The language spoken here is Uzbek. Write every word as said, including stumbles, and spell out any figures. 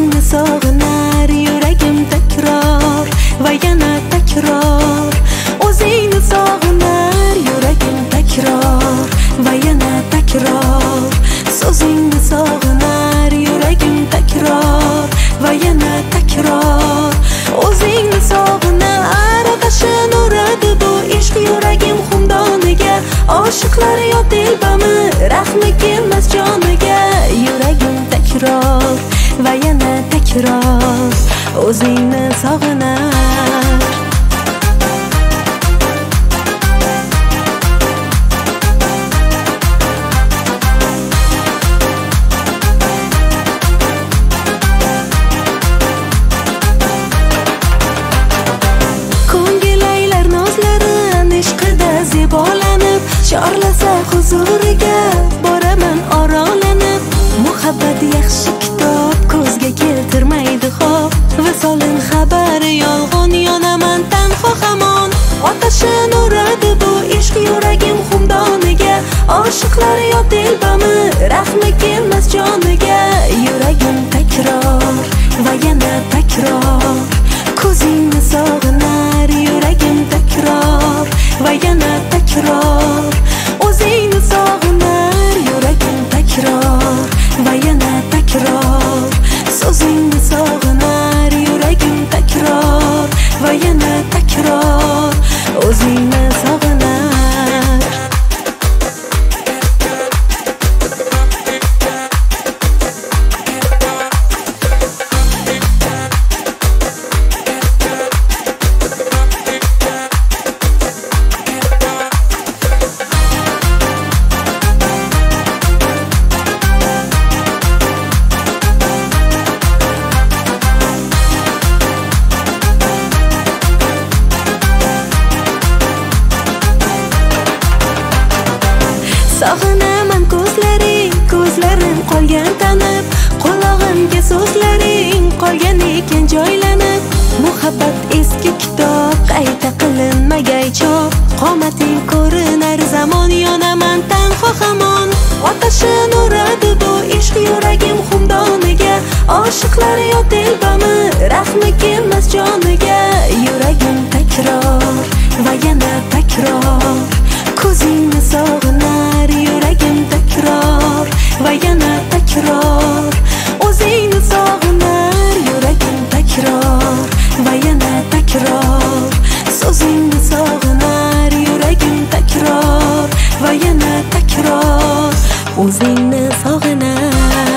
o'zingni sog'inar yuragim takror va yana takror. O'zingni sog'inar yuragim takror va yana takror. So'zingni sog'inar yuragim takror va yana takror. O'zingni sog'inar qashin uradi bu ishq yuragim xumdoniga. Oshiqlar yot dilbami rahmi kelmas joniga. Yuragim takror va yana takror. O'zingni sog'inar. Zebolanib chorlasa huzuriga boraman orolanib. Muhabbat yaxshi kitob ko'zga keltirmaydi xo'p. Visolin xabari yolg'on yonaman tanho hamon. Otashin uradi bu ishq yuragim xumdoniga. Oshiqlar yot dilbami rahmi kelmas joniga. Yuragim takror va yana takror. Ko'zingni sog'inar yuragim takror va yana takror. O'zingni sog'inar yuragim takror va yana takror. So'zingni sog'inar yuragim takror va yana takror. O'zingni sog'inar. Sog'inaman ko'zlaring, ko'zlarim qolgan tanib. Qulog'imga so'zlaring qolgan ekan joylanib. Muhabbat eski kitob qayta qilinmagay chop. Qomating ko'rinar zamon yonaman tanho hamon. Otashin uradi bu ishq yuragim xumdoniga. Oshiqlar yot dilbami rahmi kelmas joniga. Yuragim takror va yana takror. Ko'zingni sog'inar yuragim takror va yana takror. O'zingni sog'inar yuragim takror va yana takror. So'zingni sog'inar yuragim takror va yana takror. O'zingni sog'inar.